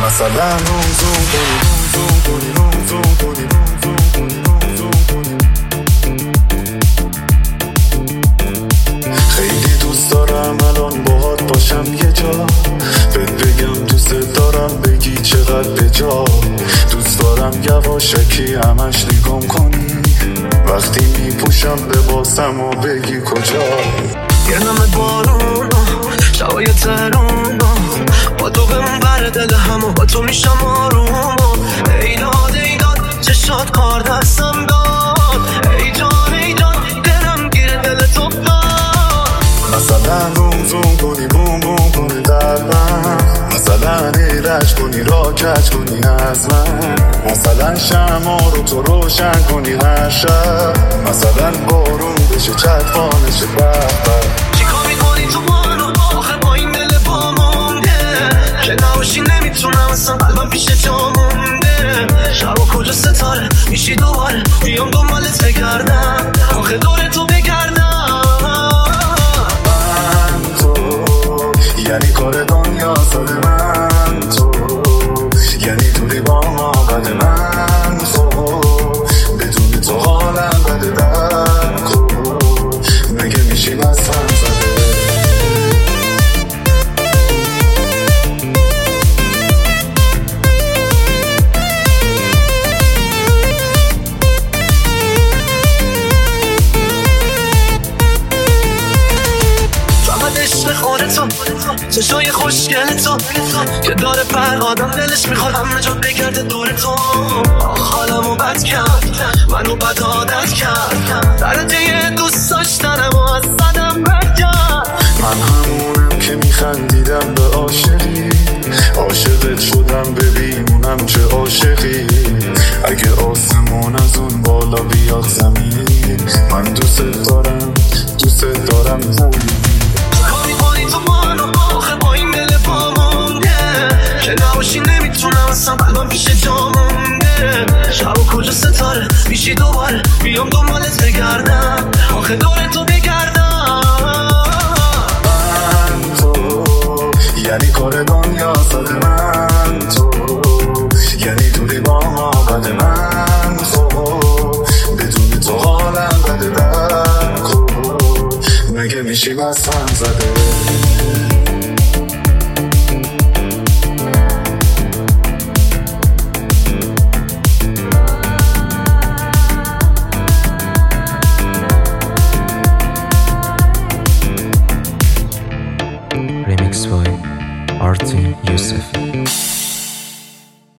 مثلا روزون کنی خیلی دوست دارم الان باهات باشم یه جا، بهت بگم دوست دارم بگی چقدر بجا. دوست دارم یواشکی همش نگام کنی وقتی میپوشم لباسم و بگی کجا. گرنمت بارون شبای ترون با تو بمون بر دل همو با تو میشم آروم. ایداد چشات کار دستم داد. ای جان دلم گیر دل تو داد. مثلا روم کنی بوم کنی قلبم، مثلا ایرج کنی را کج کنی از من، مثلا شمع رو تو روشن کنی هر شب، مثلا بارون بشه چتوانش بخبر. چیکار میکنی تو بارون آخه با این دل با مونده که نباشی نمیتونم اصلا قلبم پیش جا مونده. شبا کجا ستاره میشی دوباره بیام دنبالت بگردم آخه دور تو بگردم. من تو یعنی کار دنیا ساده، من تو یعنی دوری با ما بد، من تو بدون تو حالم بده. در کن مگه میشیم از هم زده. عشق خودتو چشای خوشگل تو که داره پر آدم دلش میخواد همه جا بگرده دور تو. حالمو بد کرد منو بد عادت کرد درجه دوست داشتنم و از صدم بد کرد. من همونم که میخندیدم به عاشقی، عاشقت شدم ببینونم چه عاشقی. اگه آسمون از اون بالا بیاد زمین، من دوست دارم زمین. تو منو آخه با این دل با مونده که نباشی نمیتونم اصلا قلبم پیش جا مونده. شبا کجا ستاره میشی دوباره بیام دنبالت بگردم آخه دور تو بگردم. من تو یعنی کار دنیا ساده، من تو یعنی دوری با ما بده، من تو بدون تو حالم بده. در کن مگه میشیم از هم زده. Remix by Artin Yusuf.